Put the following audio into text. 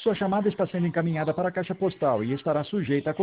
Sua chamada está sendo encaminhada para a caixa postal e estará sujeita a